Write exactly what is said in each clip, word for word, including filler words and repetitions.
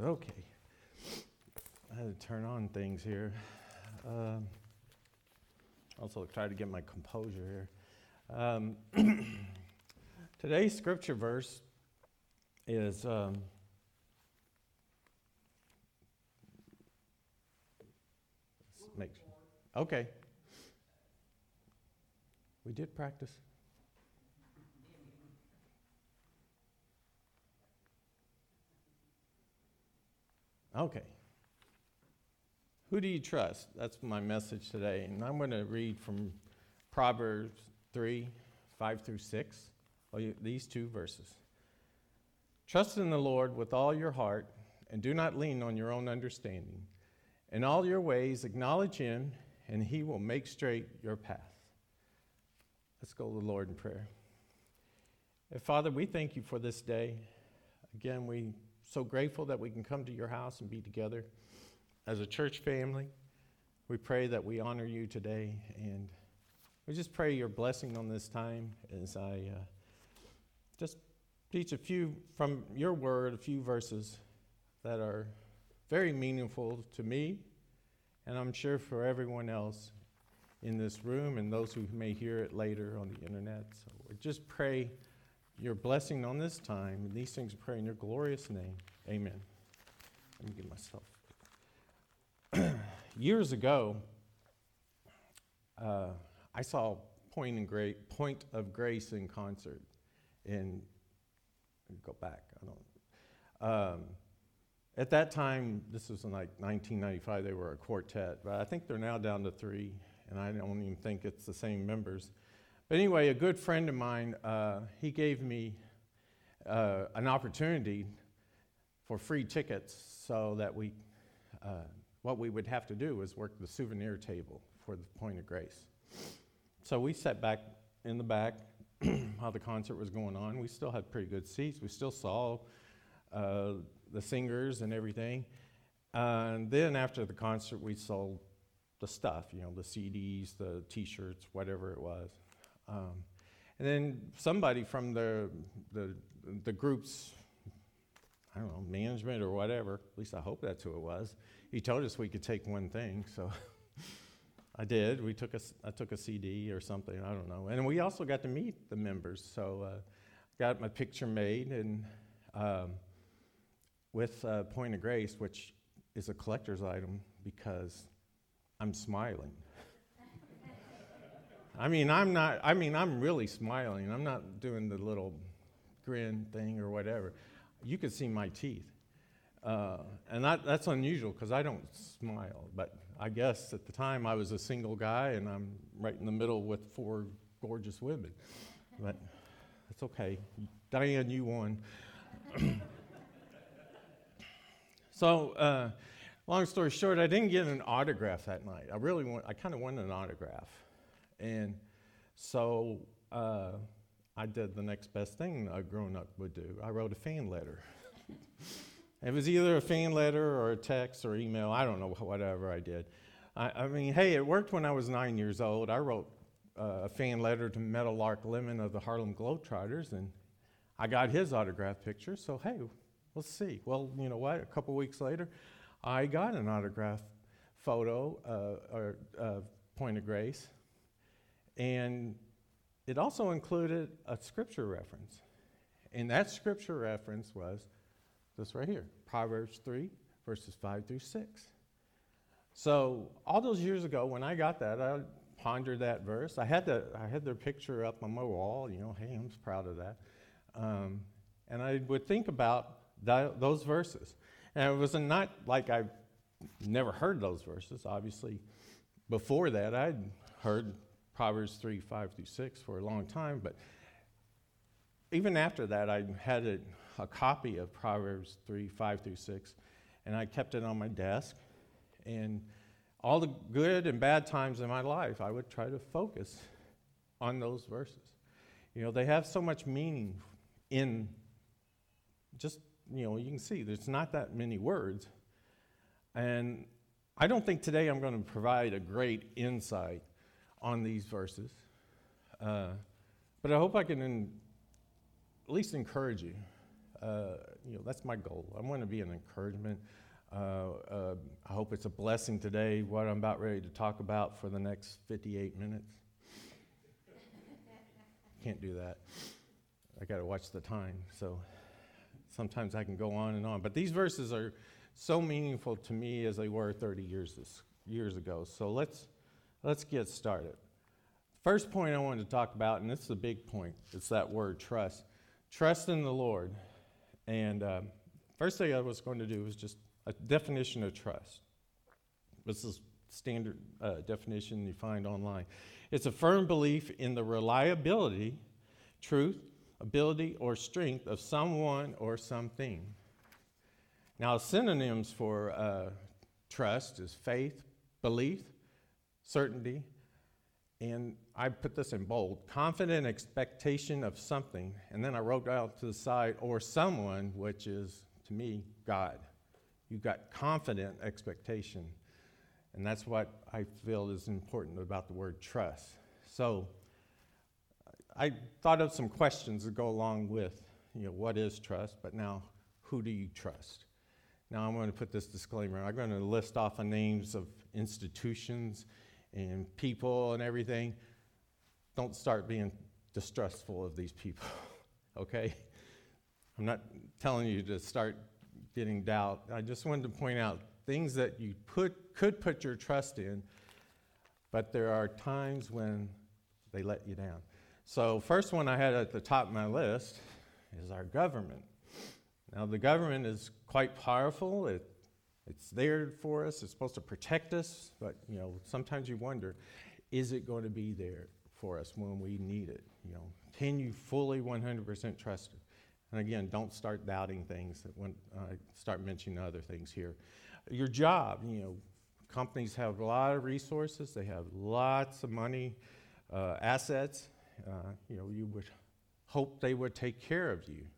Okay. I had to turn on things here. Um, also try to get my composure here. Um, today's scripture verse is um, let's make sure. Okay. We did practice. Okay. Who do you trust? That's my message today. And I'm going to read from Proverbs three, five through six, these two verses. Trust in the Lord with all your heart, and do not lean on your own understanding. In all your ways acknowledge him, and he will make straight your path. Let's go to the Lord in prayer. And Father, we thank you for this day. Again, we so grateful that we can come to your house and be together as a church family. We pray that we honor you today, and we just pray your blessing on this time as I uh, just teach a few from your word, a few verses that are very meaningful to me, and I'm sure for everyone else in this room and those who may hear it later on the internet. So we just pray your blessing on this time, and these things we pray in your glorious name. Amen. Let me get myself. Years ago, uh, I saw Point, and Gra- Point of Grace in concert. And go back. I don't. Um, at that time, this was in like nineteen ninety-five. They were a quartet, but I think they're now down to three, and I don't even think it's the same members. But anyway, a good friend of mine, uh, he gave me uh, an opportunity for free tickets, so that we, uh, what we would have to do was work the souvenir table for the Point of Grace. So we sat back in the back while the concert was going on. We still had pretty good seats. We still saw uh, the singers and everything. Uh, and then after the concert, we sold the stuff, you know, the C Ds, the T-shirts, whatever it was. Um, and then somebody from the, the the group's, I don't know, management or whatever, at least I hope that's who it was, he told us we could take one thing, so I did. We took a, I took a C D or something, I don't know. And we also got to meet the members, so uh, got my picture made and um, with uh, Point of Grace, which is a collector's item because I'm smiling. I mean, I'm not, I mean, I'm really smiling. I'm not doing the little grin thing or whatever. You could see my teeth. Uh, and that, that's unusual because I don't smile. But I guess at the time I was a single guy and I'm right in the middle with four gorgeous women. But that's okay. Diane, you won. So, uh, long story short, I didn't get an autograph that night. I really want, I kind of wanted an autograph. And so uh, I did the next best thing a grown-up would do. I wrote a fan letter. It was either a fan letter or a text or email. I don't know, whatever I did. I, I mean, hey, it worked when I was nine years old. I wrote uh, a fan letter to Meadowlark Lemon of the Harlem Globetrotters, and I got his autograph picture. So, hey, let's see. Well, you know what? A couple weeks later, I got an autograph photo uh, or uh, Point of Grace. And it also included a scripture reference. And that scripture reference was this right here, Proverbs three, verses five through six. So all those years ago, when I got that, I pondered that verse. I had the, I had their picture up on my wall. You know, hey, I'm proud of that. Um, and I would think about that, those verses. And it was not like I never heard those verses. Obviously, before that, I'd heard Proverbs three, five through six for a long time, but even after that, I had a, a copy of Proverbs three, five through six, and I kept it on my desk, and all the good and bad times in my life, I would try to focus on those verses. You know, they have so much meaning in just, you know, you can see there's not that many words, and I don't think today I'm going to provide a great insight on these verses, uh, but I hope I can in, at least encourage you Uh, you know, that's my goal. I want to be an encouragement. Uh, uh, I hope it's a blessing today, what I'm about ready to talk about for the next fifty-eight minutes. Can't do that. I got to watch the time. So sometimes I can go on and on. But these verses are so meaningful to me as they were thirty years this, years ago. So let's let's get started. First point I wanted to talk about, and this is a big point, it's that word trust. Trust in the Lord. And um, first thing I was going to do was just a definition of trust. This is standard uh, definition you find online. It's a firm belief in the reliability, truth, ability, or strength of someone or something. Now, synonyms for uh, trust is faith, belief, certainty, and I put this in bold, confident expectation of something, and then I wrote out to the side, or someone, which is, to me, God. You've got confident expectation, and that's what I feel is important about the word trust. So I thought of some questions that go along with, you know, what is trust, but now, who do you trust? Now I'm going to put this disclaimer. I'm going to list off the names of institutions and people and everything. Don't start being distrustful of these people, okay? I'm not telling you to start getting doubt. I just wanted to point out things that you put, could put your trust in, but there are times when they let you down. So first one I had at the top of my list is our government. Now the government is quite powerful. It, it's there for us. It's supposed to protect us, but you know sometimes you wonder, is it going to be there for us when we need it? You know, can you fully one hundred percent trust it? And again, don't start doubting things that when I uh, start mentioning other things here. Your job, you know, companies have a lot of resources. They have lots of money, uh, assets. Uh, you know, you would hope they would take care of you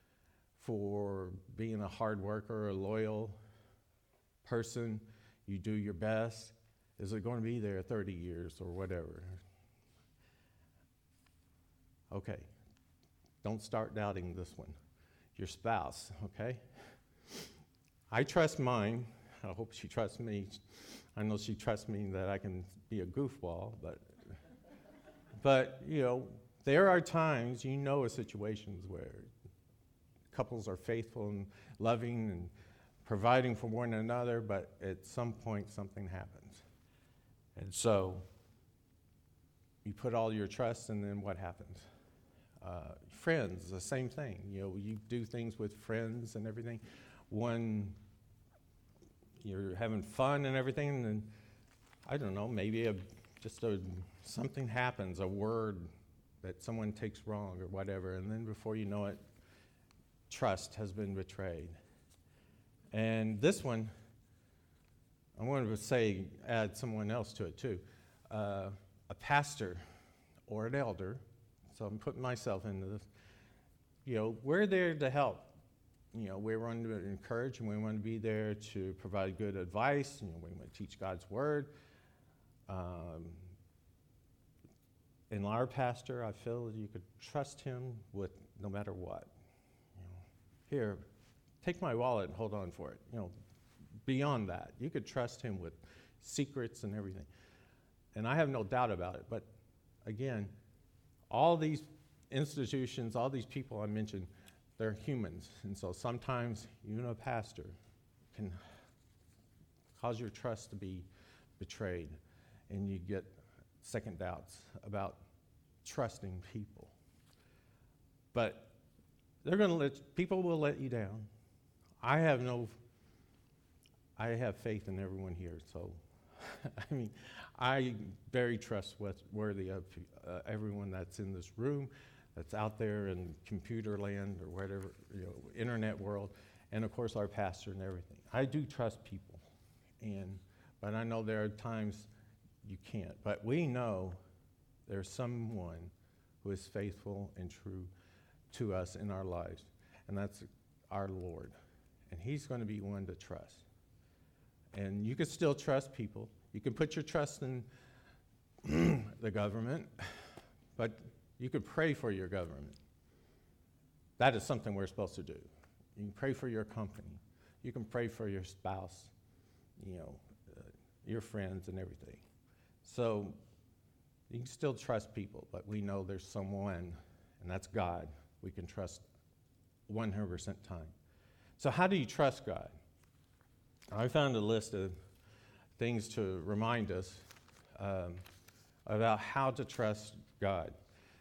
for being a hard worker, a loyal person. You do your best. Is it going to be there thirty years or whatever? Okay. Don't start doubting this one. Your spouse, okay? I trust mine. I hope she trusts me. I know she trusts me that I can be a goofball, but, but you know, there are times, you know, situations where couples are faithful and loving and providing for one another, but at some point something happens. And so you put all your trust, and then what happens? Uh, friends, the same thing. You know, you do things with friends and everything. When you're having fun and everything, and then, I don't know, maybe a, just a, something happens, a word that someone takes wrong or whatever, and then before you know it, trust has been betrayed. And this one, I wanted to say, add someone else to it too. Uh, a pastor or an elder, so I'm putting myself into this. You know, we're there to help. You know, we want to encourage, and we want to be there to provide good advice. You know, we want to teach God's word. Um, in our pastor, I feel that you could trust him with no matter what. You know, here, take my wallet and hold on for it. You know, beyond that, you could trust him with secrets and everything. And I have no doubt about it. But again, all these institutions, all these people I mentioned, they're humans. And so sometimes even a pastor can cause your trust to be betrayed, and you get second doubts about trusting people. But they're going to let, people will let you down. I have no, I have faith in everyone here. So, I mean, I'm very trustworthy of uh, everyone that's in this room, that's out there in computer land or whatever, you know, internet world, and of course our pastor and everything. I do trust people, and but I know there are times you can't. But we know there's someone who is faithful and true to us in our lives, and that's our Lord. And he's going to be one to trust. And you can still trust people. You can put your trust in the government, but you could pray for your government. That is something we're supposed to do. You can pray for your company. You can pray for your spouse, you know, uh, your friends and everything. So you can still trust people, but we know there's someone, and that's God, we can trust one hundred percent time. So how do you trust God? I found a list of things to remind us um, about how to trust God.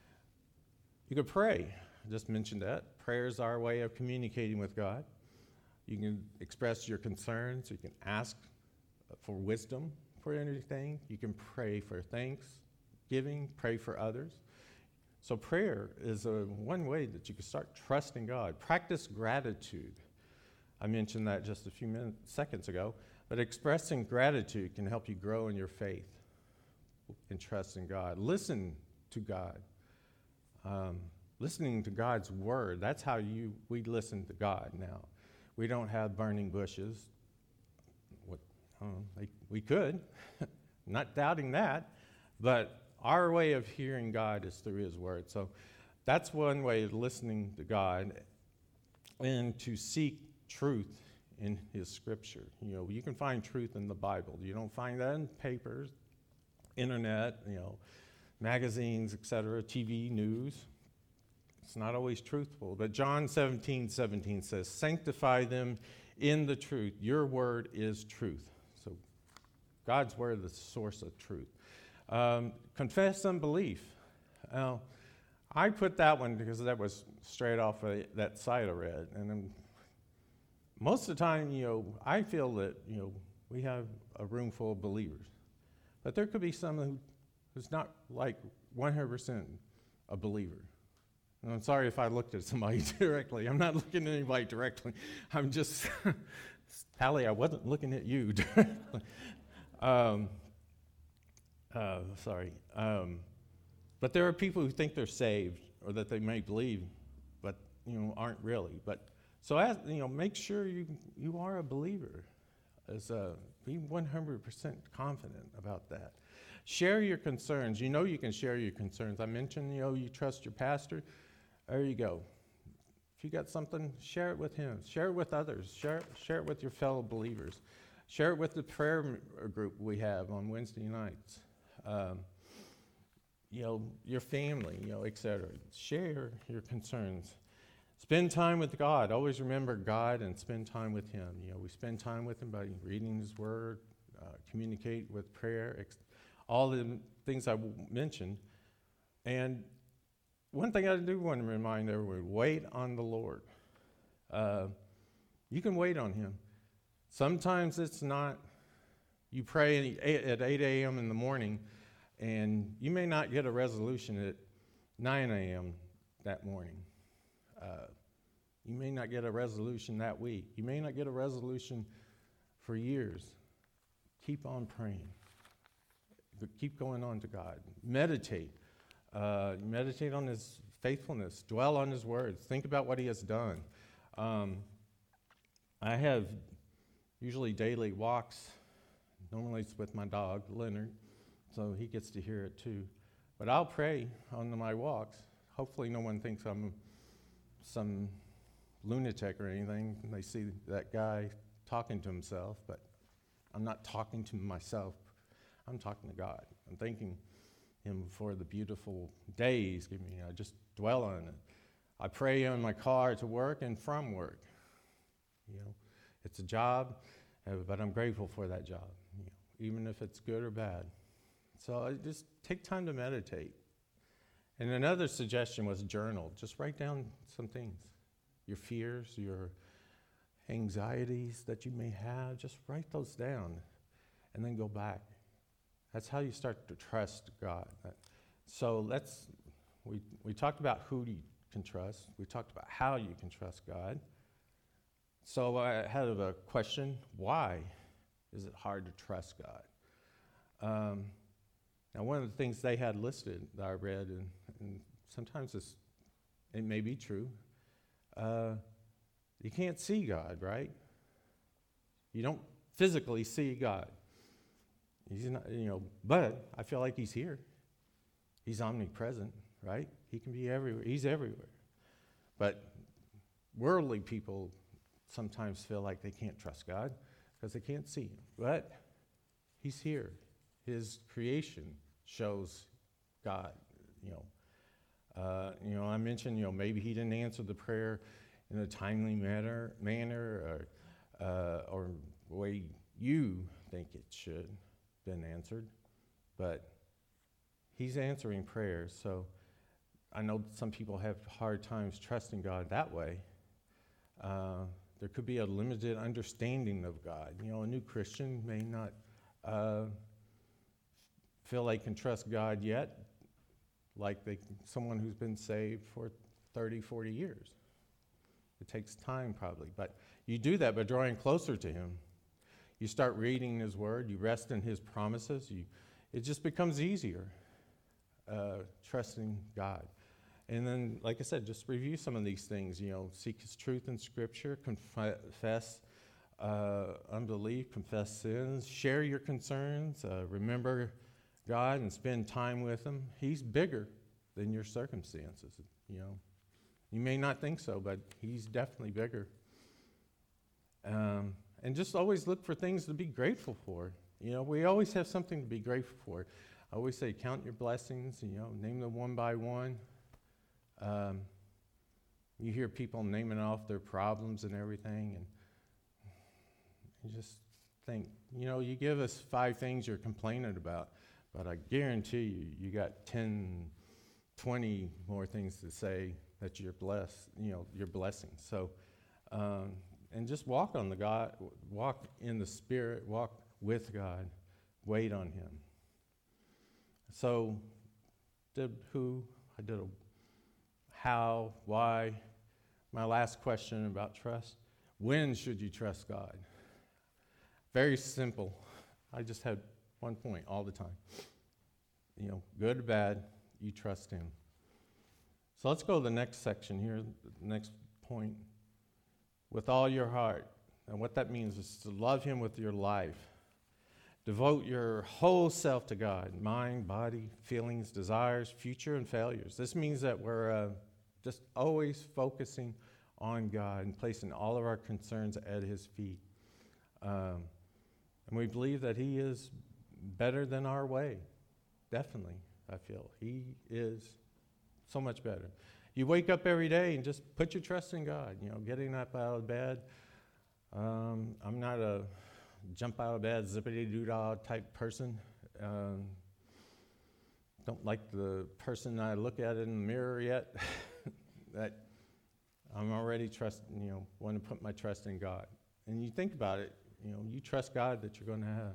You could pray. I just mentioned that. Prayer is our way of communicating with God. You can express your concerns. You can ask for wisdom for anything. You can pray for thanksgiving, pray for others. So prayer is a, one way that you can start trusting God. Practice gratitude. I mentioned that just a few minutes, seconds ago. But expressing gratitude can help you grow in your faith and trust in God. Listen to God. Um, listening to God's word, that's how you we listen to God now. We don't have burning bushes. What, I don't know, like, we could, not doubting that, but our way of hearing God is through his word. So that's one way of listening to God, and to seek truth in his scripture. You know, you can find truth in the Bible. You don't find that in papers, internet, you know, magazines, et cetera, T V, news. It's not always truthful. But John seventeen seventeen says, sanctify them in the truth. Your word is truth. So God's word is the source of truth. Um, confess unbelief. Now, I put that one because that was straight off of that site I read. And then most of the time, you know, I feel that, you know, we have a room full of believers. But there could be someone who, who's not like one hundred percent a believer. And I'm sorry if I looked at somebody directly. I'm not looking at anybody directly. I'm just, Hallie, I wasn't looking at you directly. um, uh, sorry. Um, but there are people who think they're saved, or that they may believe, but, you know, aren't really. But so, as, you know, make sure you you are a believer. As uh, be one hundred percent confident about that. Share your concerns. You know you can share your concerns. I mentioned, you know, you trust your pastor. There you go. If you got something, share it with him. Share it with others. Share, share it with your fellow believers. Share it with the prayer group we have on Wednesday nights. Um, you know, your family, you know, et cetera. Share your concerns. Spend time with God. Always remember God and spend time with him. You know, we spend time with him by reading his word, uh, communicate with prayer, ex- all the things I w- mentioned. And one thing I do want to remind everyone, wait on the Lord. Uh, you can wait on him. Sometimes it's not, you pray at eight a.m. in the morning, and you may not get a resolution at nine a.m. that morning. Uh, you may not get a resolution that week. You may not get a resolution for years. Keep on praying. Keep going on to God. Meditate. Uh, meditate on his faithfulness. Dwell on his words. Think about what he has done. Um, I have usually daily walks. Normally it's with my dog, Leonard, so he gets to hear it too. But I'll pray on my walks. Hopefully no one thinks I'm some lunatic or anything. They see that guy talking to himself, but I'm not talking to myself. I'm talking to God. I'm thanking him for the beautiful day he's given me. I just dwell on it. I pray in my car to work and from work. You know, it's a job, uh, but I'm grateful for that job, you know, even if it's good or bad. So I just take time to meditate. And another suggestion was journal. Just write down some things. Your fears, your anxieties that you may have, just write those down and then go back. That's how you start to trust God. So let's, we, we talked about who you can trust. We talked about how you can trust God. So I had a question, why is it hard to trust God? Um, now one of the things they had listed that I read, and, and sometimes it's, it may be true, uh, you can't see God, right? You don't physically see God. He's not, you know, but I feel like he's here. He's omnipresent, right? He can be everywhere. He's everywhere. But worldly people sometimes feel like they can't trust God because they can't see him. But he's here. His creation shows God, you know. Uh, you know, I mentioned, you know, maybe he didn't answer the prayer in a timely manner, manner or, uh, or the way you think it should have been answered. But he's answering prayers. So I know some people have hard times trusting God that way. Uh, there could be a limited understanding of God. You know, a new Christian may not uh, feel they can trust God yet, like they, someone who's been saved for thirty, forty years. It takes time probably, but you do that by drawing closer to him. You start reading his word, you rest in his promises, you, it just becomes easier uh, trusting God. And then, like I said, just review some of these things, you know, seek his truth in Scripture, confess uh, unbelief, confess sins, share your concerns, uh, remember God and spend time with him. He's bigger than your circumstances, you know. You may not think so, but he's definitely bigger. Um, and just always look for things to be grateful for. You know, we always have something to be grateful for. I always say count your blessings, you know, name them one by one. Um, you hear people naming off their problems and everything, and you just think, you know, you give us five things you're complaining about, but I guarantee you, you got ten, twenty more things to say that you're blessed, you know, your blessings. So, um, and just walk on the God, walk in the Spirit, walk with God, wait on him. So, did who, I did a how, why. My last question about trust, when should you trust God? Very simple. I just had one point all the time. You know, good or bad, you trust him. So let's go to the next section here, the next point. With all your heart. And what that means is to love him with your life. Devote your whole self to God, mind, body, feelings, desires, future, and failures. This means that we're uh, just always focusing on God and placing all of our concerns at his feet. Um, and we believe that he is better than our way. Definitely, I feel. He is so much better. You wake up every day and just put your trust in God. You know, getting up out of bed. Um, I'm not a jump out of bed, zippity-doo-dah type person. Um, don't like the person I look at in the mirror yet. That I'm already trust, you know, want to put my trust in God. And you think about it, you know, you trust God that you're going to have.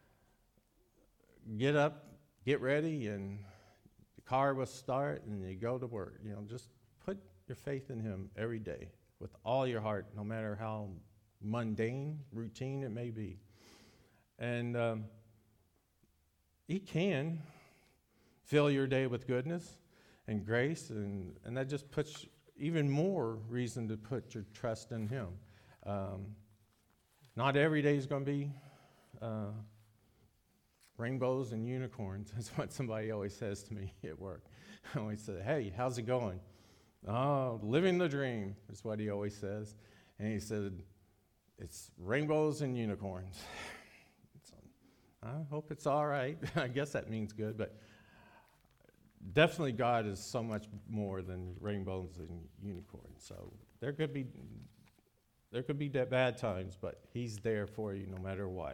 Get up, get ready, and the car will start, and you go to work. You know, just put your faith in him every day with all your heart, no matter how mundane, routine it may be. And um, he can fill your day with goodness and grace, and, and that just puts even more reason to put your trust in him. Um, not every day is going to be uh, rainbows and unicorns. That's what somebody always says to me at work. I always say, hey, how's it going? Oh, living the dream is what he always says. And he said, it's rainbows and unicorns. So, I hope it's all right. I guess that means good, but definitely God is so much more than rainbows and unicorns. So there could be there could be bad times, but he's there for you no matter what.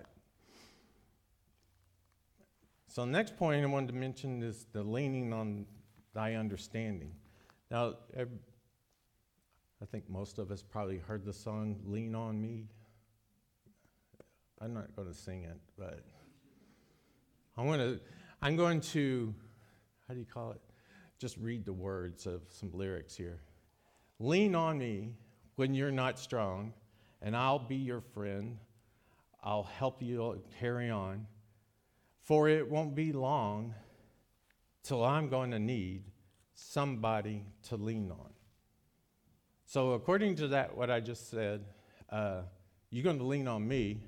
So the next point I wanted to mention is the leaning on thy understanding. Now, I think most of us probably heard the song Lean on Me. I'm not going to sing it, but I want to, I'm going to, how do you call it? Just read the words of some lyrics here. Lean on me when you're not strong, and I'll be your friend. I'll help you carry on, for it won't be long till I'm going to need somebody to lean on. So according to that, what I just said, uh, you're going to lean on me,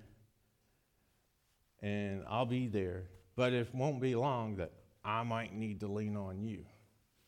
and I'll be there. But it won't be long that I might need to lean on you.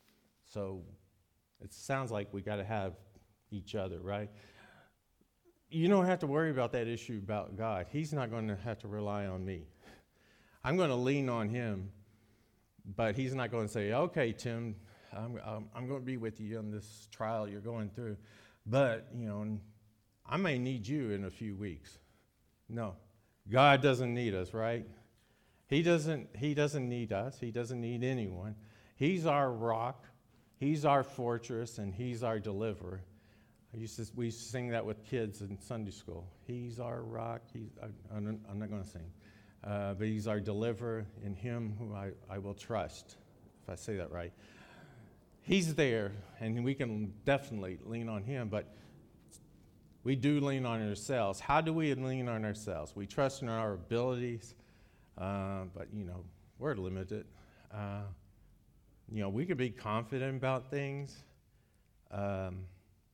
So it sounds like we got to have each other, right? you don't have to worry about that issue about God. He's not going to have to rely on me. I'm going to lean on him, but he's not going to say, okay, Tim, I'm, I'm, I'm going to be with you on this trial you're going through, but, you know, I may need you in a few weeks. No, God doesn't need us, right? He doesn't, he doesn't need us. He doesn't need anyone. He's our rock. He's our fortress, and he's our deliverer. I used to, we used to sing that with kids in Sunday school. He's our rock. He's, I, I'm not going to sing. Uh, but he's our deliverer, in him who I, I will trust, if I say that right. He's there, and we can definitely lean on him, but we do lean on ourselves. How do we lean on ourselves? We trust in our abilities, uh, but, you know, we're limited. Uh, you know, we could be confident about things. Um,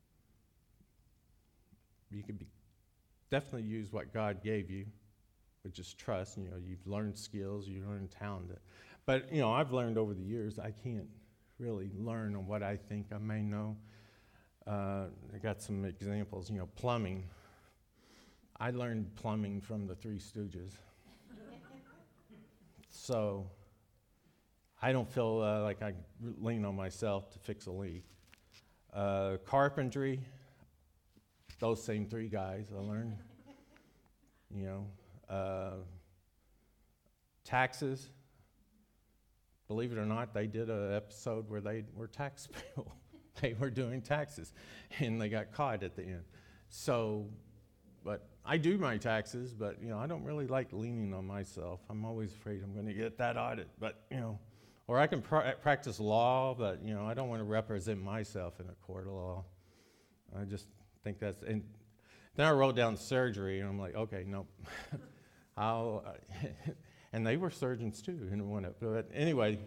you could be definitely use what God gave you, which is trust. You know, you've learned skills, you've learned talent. But, you know, I've learned over the years I can't really learn on what I think I may know. Uh, I got some examples, you know, plumbing. I learned plumbing from the Three Stooges. So I don't feel uh, like I lean on myself to fix a leak. Uh, carpentry, those same three guys I learned. You know, uh, taxes. Believe it or not, they did an episode where they were tax people. They were doing taxes, and they got caught at the end. So, but I do my taxes, but, you know, I don't really like leaning on myself. I'm always afraid I'm going to get that audit, but, you know, or I can pr- practice law, but, you know, I don't want to represent myself in a court of law. I just think that's, and then I wrote down surgery, and I'm like, okay, nope. I'll, uh, and they were surgeons too, and one of, but anyway,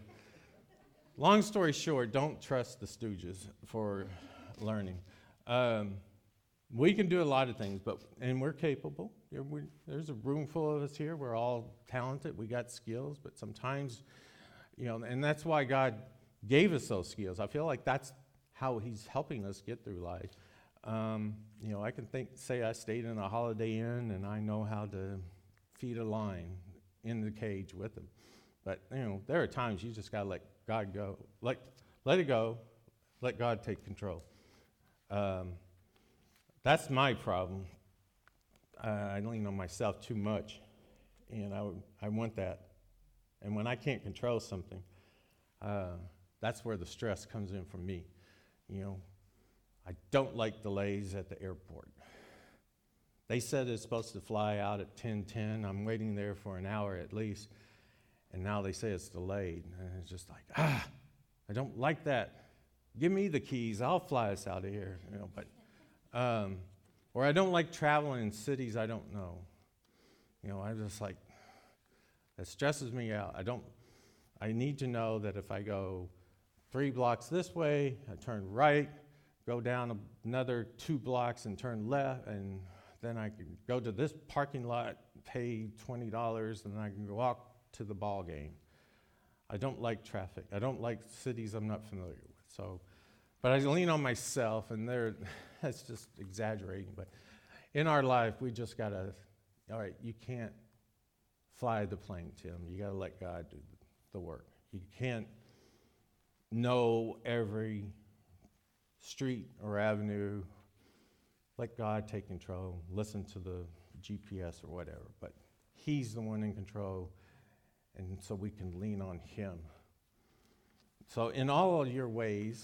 long story short, don't trust the Stooges for learning. Um, we can do a lot of things, but and we're capable. We're, there's a room full of us here. We're all talented. We got skills, but sometimes, you know, and that's why God gave us those skills. I feel like that's how He's helping us get through life. Um, you know, I can think, say I stayed in a Holiday Inn and I know how to feed a lion in the cage with them. But, you know, there are times you just got to let God go. Let, let it go. Let God take control. Um, that's my problem. Uh, I lean on myself too much, and I, I want that. And when I can't control something, uh, that's where the stress comes in for me. You know, I don't like delays at the airport. They said it's supposed to fly out at ten ten. I'm waiting there for an hour at least. And now they say it's delayed. And it's just like, ah, I don't like that. Give me the keys. I'll fly us out of here. You know, but, um, or I don't like traveling in cities I don't know. You know, I just like, it stresses me out. I don't, I need to know that if I go three blocks this way, I turn right, go down another two blocks and turn left, and then I can go to this parking lot, pay twenty dollars, and I can walk to the ball game. I don't like traffic. I don't like cities I'm not familiar with. So, but I lean on myself, and there, that's just exaggerating. But in our life, we just gotta. All right, you can't fly the plane, Tim. You gotta let God do the work. You can't know every street or avenue. Let God take control. Listen to the G P S or whatever. But He's the one in control. And so we can lean on Him. So in all of your ways,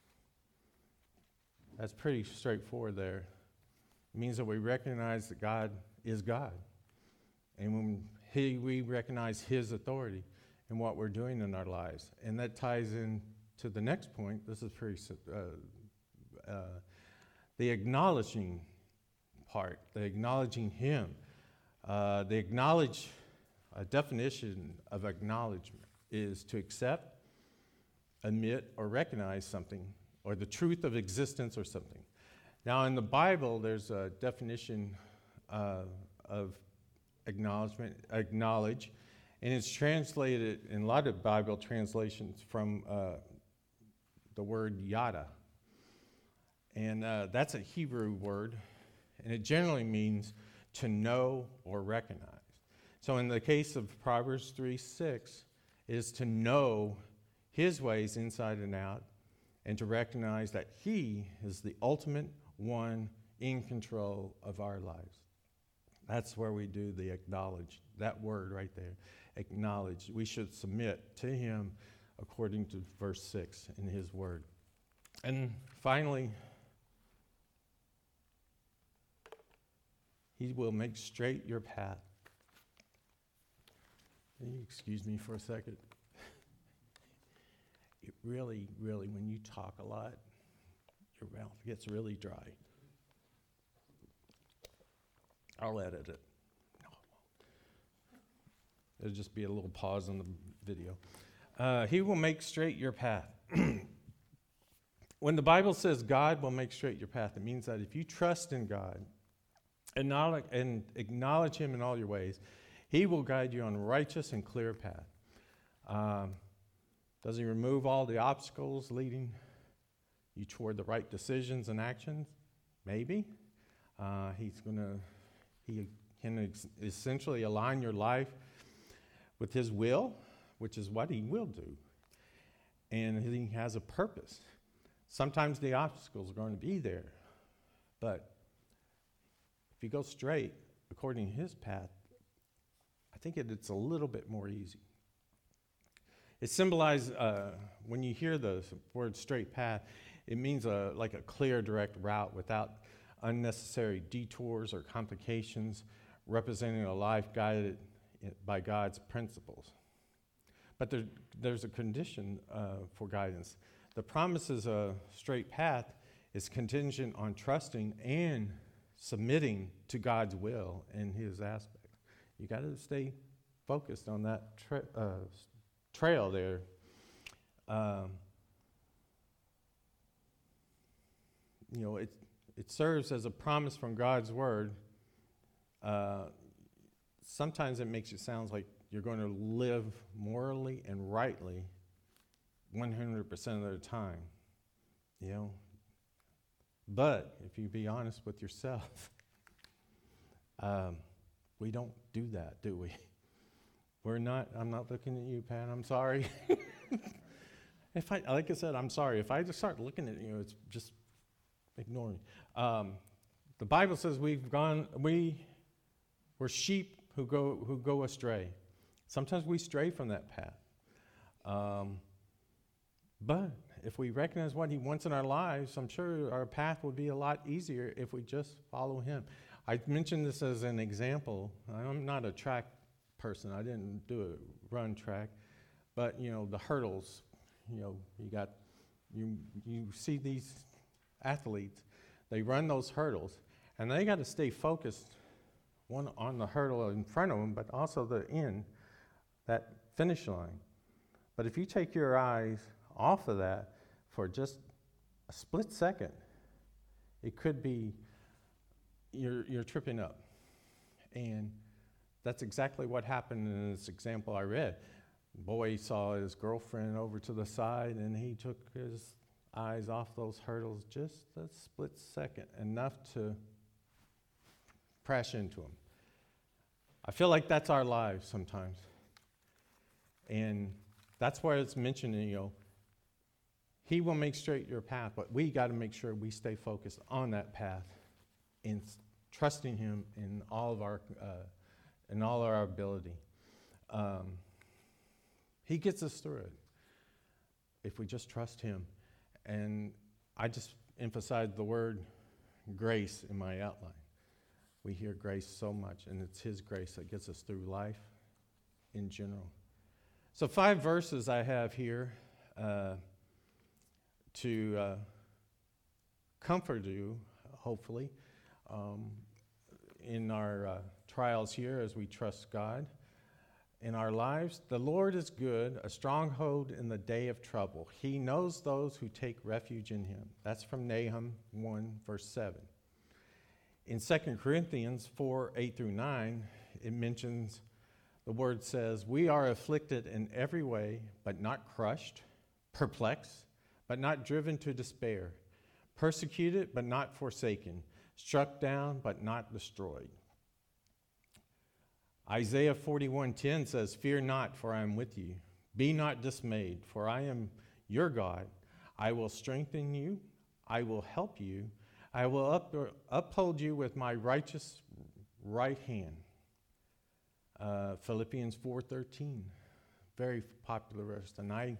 that's pretty straightforward there. It means that we recognize that God is God. And when he, we recognize His authority in what we're doing in our lives. And that ties in to the next point. This is pretty, uh, uh, the acknowledging part, the acknowledging Him. Uh, the acknowledge A definition of acknowledgement is to accept, admit, or recognize something, or the truth of existence or something. Now, in the Bible, there's a definition uh, of acknowledgement, acknowledge, and it's translated in a lot of Bible translations from uh, the word yada. And uh, that's a Hebrew word, and it generally means to know or recognize. So in the case of Proverbs three six, it is to know his ways inside and out, and to recognize that he is the ultimate one in control of our lives. That's where we do the acknowledge, that word right there, acknowledge. We should submit to him according to verse six in his word. And finally, he will make straight your path. Can you excuse me for a second? It really, really, when you talk a lot, your mouth gets really dry. I'll edit it. No, I won't. There'll just be a little pause in the video. Uh, he will make straight your path. When the Bible says God will make straight your path, it means that if you trust in God and, not, and acknowledge him in all your ways, he will guide you on a righteous and clear path. Um, does he remove all the obstacles leading you toward the right decisions and actions? Maybe. Uh, he's going to, he can ex- essentially align your life with his will, which is what he will do. And he has a purpose. Sometimes the obstacles are going to be there, but if you go straight according to his path, I think it, it's a little bit more easy. It symbolizes, uh, when you hear the word straight path, it means a, like a clear, direct route without unnecessary detours or complications, representing a life guided by God's principles. But there, there's a condition uh, for guidance. The promises of a straight path is contingent on trusting and submitting to God's will and his aspects. You got to stay focused on that tra- uh, trail there. Um, you know, it it serves as a promise from God's word. Uh, sometimes it makes it sound like you're going to live morally and rightly one hundred percent of the time, you know. But if you be honest with yourself, um, we don't do that, do we? We're not, I'm not looking at you, Pat, I'm sorry. If I, like I said, I'm sorry. If I just start looking at you, it's just ignore me. Um, the Bible says we've gone, we, we're sheep who go who go astray. Sometimes we stray from that path. Um, but if we recognize what he wants in our lives, I'm sure our path would be a lot easier if we just follow him. I mentioned this as an example. I'm not a track person. I didn't do a run track. But, you know, the hurdles, you know, you got, you you see these athletes, they run those hurdles, and they got to stay focused, one on the hurdle in front of them, but also the end, that finish line. But if you take your eyes off of that for just a split second, it could be you're you're tripping up. And that's exactly what happened in this example I read. The boy saw his girlfriend over to the side, and he took his eyes off those hurdles just a split second, enough to crash into him. I feel like that's our lives sometimes. And that's why it's mentioned, you know, he will make straight your path, but we got to make sure we stay focused on that path and trusting him in all of our, uh, in all of our ability. Um, he gets us through it if we just trust him. And I just emphasized the word grace in my outline. We hear grace so much, and it's his grace that gets us through life in general. So five verses I have here uh, to uh, comfort you, hopefully, um, in our uh, trials here as we trust God. In our lives, the Lord is good, a stronghold in the day of trouble. He knows those who take refuge in him. That's from Nahum one, verse seven. In Second Corinthians four, eight through nine, it mentions, the word says, we are afflicted in every way, but not crushed, perplexed, but not driven to despair, persecuted, but not forsaken, struck down but not destroyed. Isaiah forty-one ten says, "Fear not, for I am with you. Be not dismayed, for I am your God. I will strengthen you. I will help you. I will up, uphold you with my righteous right hand." Uh, Philippians four thirteen, very popular verse. And I,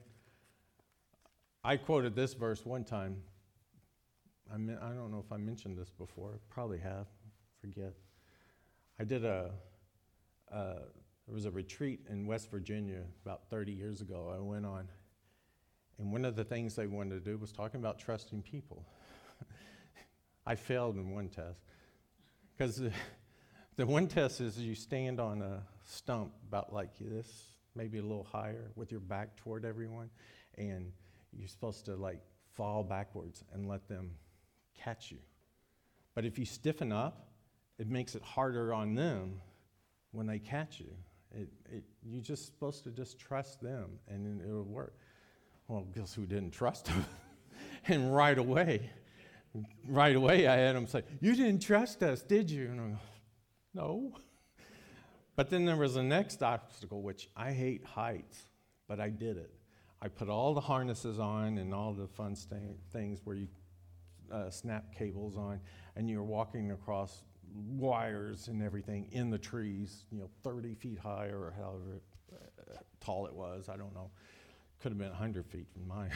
I quoted this verse one time. I, mean, I don't know if I mentioned this before. Probably have. Forget. I did a. Uh, there was a retreat in West Virginia about thirty years ago I went on. And one of the things they wanted to do was talking about trusting people. I failed in one test. Because the, the one test is you stand on a stump about like this, maybe a little higher, with your back toward everyone. And you're supposed to like fall backwards and let them catch you. But if you stiffen up, it makes it harder on them when they catch you. It, it, you're just supposed to just trust them, and it'll work. Well, guess who didn't trust them? And right away, right away I had them say, "You didn't trust us, did you?" And I go, "No." But then there was the next obstacle, which I hate heights, but I did it. I put all the harnesses on and all the fun st- things where you uh, snap cables on, and you're walking across wires and everything in the trees, you know, thirty feet high or however uh, tall it was. I don't know. Could have been one hundred feet from mine.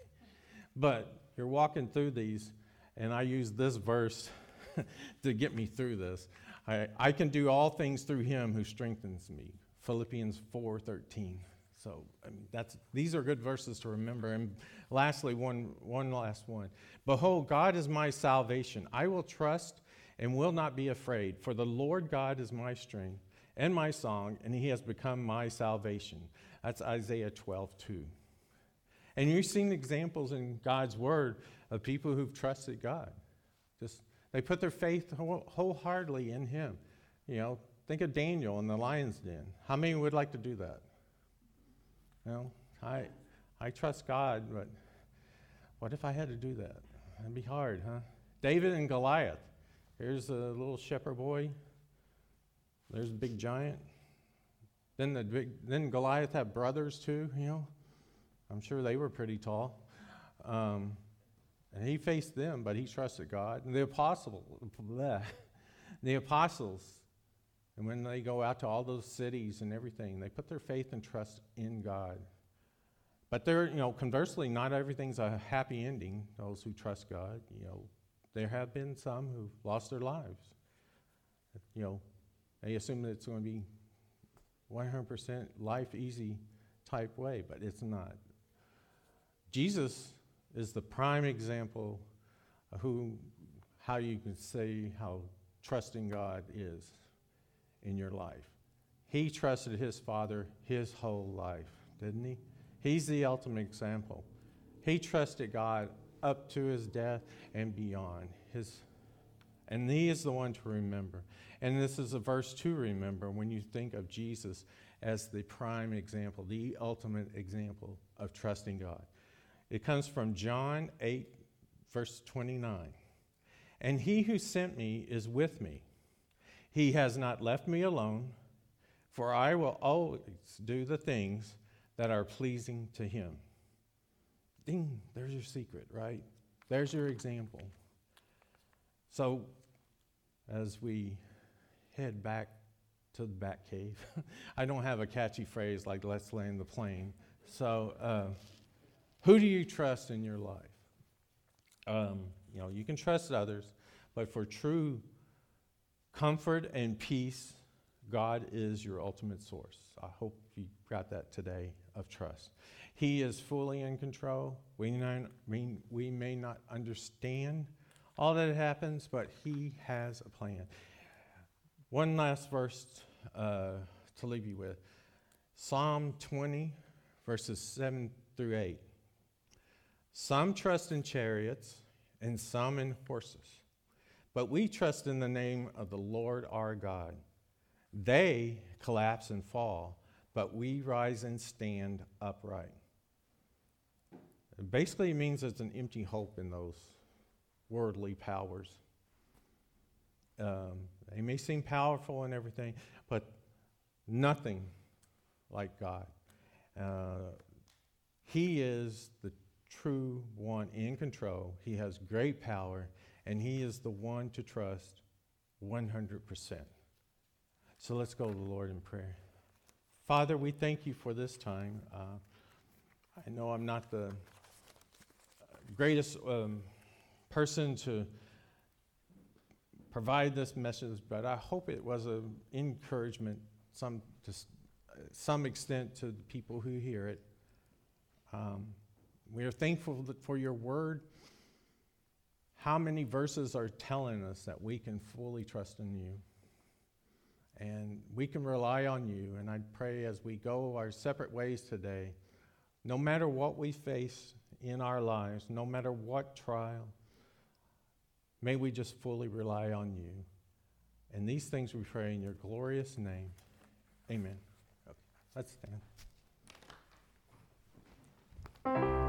But you're walking through these, and I use this verse to get me through this. I, I can do all things through him who strengthens me. Philippians four thirteen. So I mean, that's these are good verses to remember. And lastly, one one last one. "Behold, God is my salvation. I will trust and will not be afraid, for the Lord God is my strength and my song, and he has become my salvation." That's Isaiah twelve two. And you've seen examples in God's word of people who've trusted God. Just they put their faith wholeheartedly in him. You know, think of Daniel in the lion's den. How many would like to do that? You know, I I trust God, but what if I had to do that? That'd be hard, huh? David and Goliath. Here's a little shepherd boy. There's a big giant. Then the big, then Goliath had brothers too. You know, I'm sure they were pretty tall. Um, and he faced them, but he trusted God. And the apostle, bleh, the apostles, and when they go out to all those cities and everything, they put their faith and trust in God. But they're, you know, conversely, not everything's a happy ending. Those who trust God, you know. There have been some who've lost their lives. You know, they assume that it's going to be one hundred percent life easy type way, but it's not. Jesus is the prime example of who, how you can say how trusting God is in your life. He trusted his Father his whole life, didn't he? He's the ultimate example. He trusted God up to his death and beyond. His, and he is the one to remember. And this is a verse to remember when you think of Jesus as the prime example, the ultimate example of trusting God. It comes from John eight, verse twenty-nine. "And he who sent me is with me. He has not left me alone, for I will always do the things that are pleasing to him." Ding, there's your secret, right? There's your example. So, as we head back to the Bat Cave, I don't have a catchy phrase like "let's land the plane." So, uh, who do you trust in your life? Um, you know, you can trust others, but for true comfort and peace, God is your ultimate source. I hope you got that today of trust. He is fully in control. We, not, we, we may not understand all that happens, but he has a plan. One last verse uh, to leave you with. Psalm twenty, verses seven through eight. "Some trust in chariots and some in horses, but we trust in the name of the Lord our God. They collapse and fall, but we rise and stand upright." It basically means there's an empty hope in those worldly powers. Um, they may seem powerful and everything, but nothing like God. Uh, he is the true one in control. He has great power, and he is the one to trust one hundred percent. So let's go to the Lord in prayer. Father, we thank you for this time. Uh, I know I'm not the greatest um, person to provide this message, but I hope it was an encouragement some to s- some extent to the people who hear it. Um, we are thankful that for your word. How many verses are telling us that we can fully trust in you? And we can rely on you. And I pray as we go our separate ways today, no matter what we face in our lives, no matter what trial, may we just fully rely on you. And these things we pray in your glorious name. Amen. Okay, let's stand.